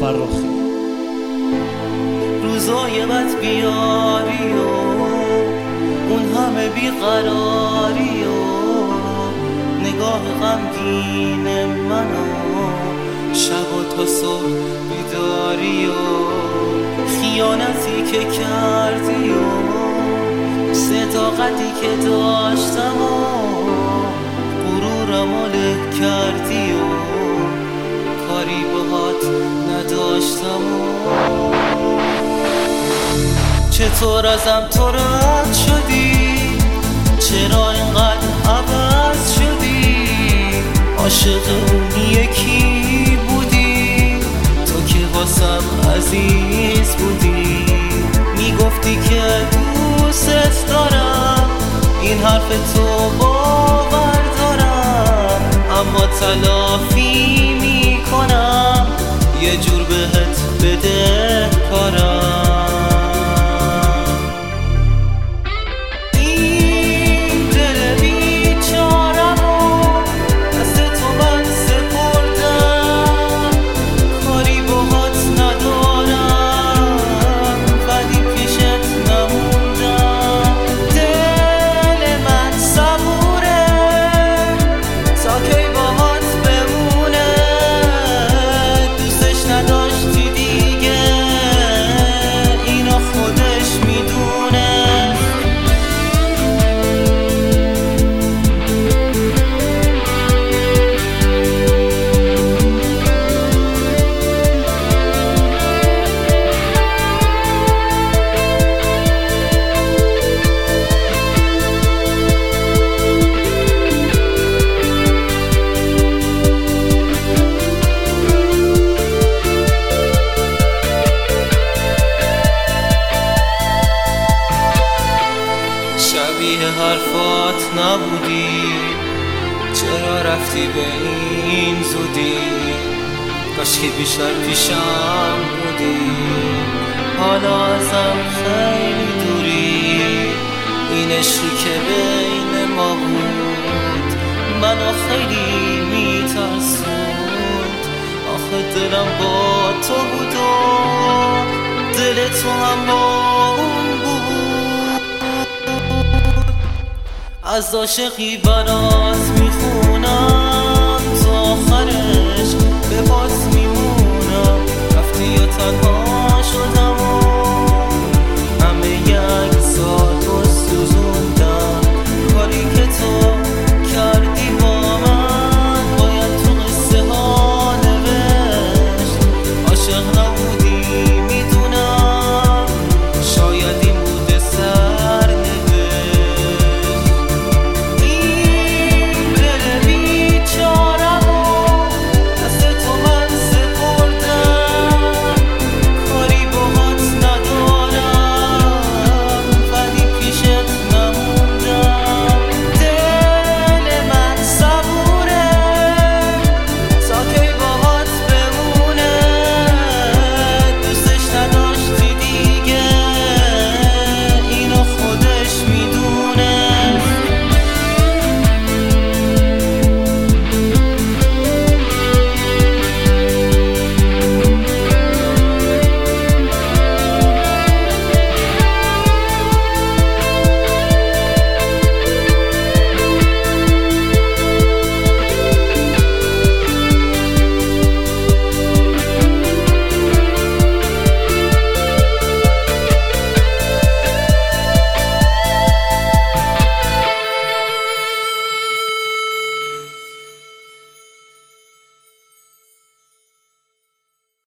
فرخی. روزای بد بیاری و اون همه بیقراری و نگاه غمگین منو شب و تا صبح بیداری و خیانتی که کردی و صداقتی که داشتم و غرورم و له کردی و کاری باهات نداشتم و چطور ازم تو رد شدی؟ چرا اینقدر عوض شدی؟ عاشق اون یکی بودی تو که واسم عزیز بودی، میگفتی که دوست دارم، این حرف تو باور دارم، اما تلافی میکنم یه جور بهت بده کارم. شبیه حرفات نبودی، چرا رفتی به این زودی؟ کاش که بیشتر پیشم بودی، حالا ازم خیلی دوری. این عشقی که بین ما بود منو خیلی میترسوند، آخه دلم با تو بود و دل تو هم با اون بود. از عاشقی برات میخونم تا آخرش به